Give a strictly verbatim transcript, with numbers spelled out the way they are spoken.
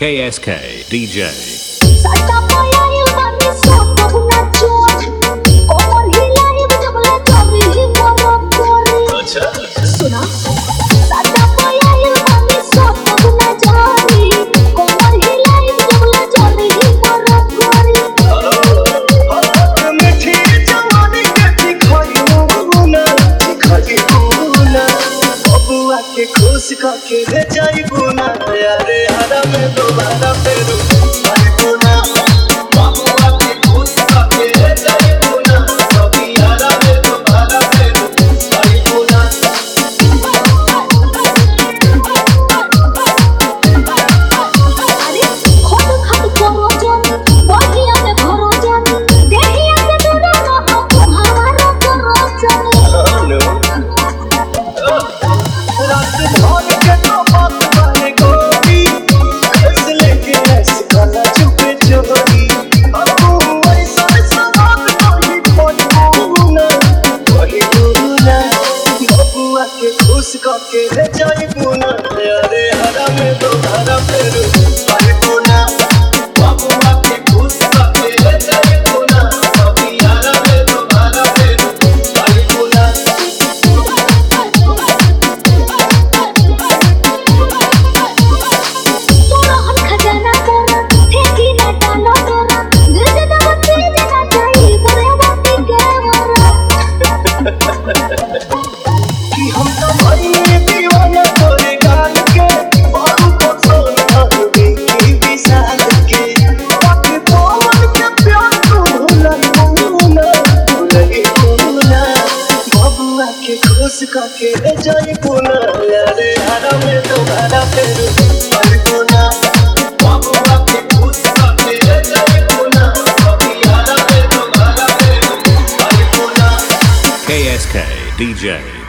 K S K D J. के खुश करके ले जाइबू ना यारे हरा में दोबारा फेरू आइबू ना बाबूआ के खुश करके ले जाइबू ना कभी हरा में दोबारा फेरू आइबू ना अरे खुद खत करो जन बढ़िया में भरो जन देहिया से दूर रहो हमारा करो जन रात भर के तो बात बने गोरी ऐसे लेके ऐसे गला चुपे चोरी अब तू ऐसा ऐसा बात कोई कोई ना कोई ना बबुआ के खुश करके ले जाइबू ना यारे हरा में दोबारा फेरू आइबू ना बबुआ के खुश करके ले जाइबू ना कभी हरा में दोबारा फेरू आइबू ना कि हम तो भाई दीवाना तोरे गाल के बारू को सोना भी की विशाल के बाकी बोल के प्यार तू भुलाई ना भुलाई ना बबुआ के खुश करके ले जाइबू ना यारे हरा में दोबारा फेरू आइबू ना बबुआ के खुश करके ले जाइबू ना कभी हरा में दोबारा फेरू आइबू ना K S K D J.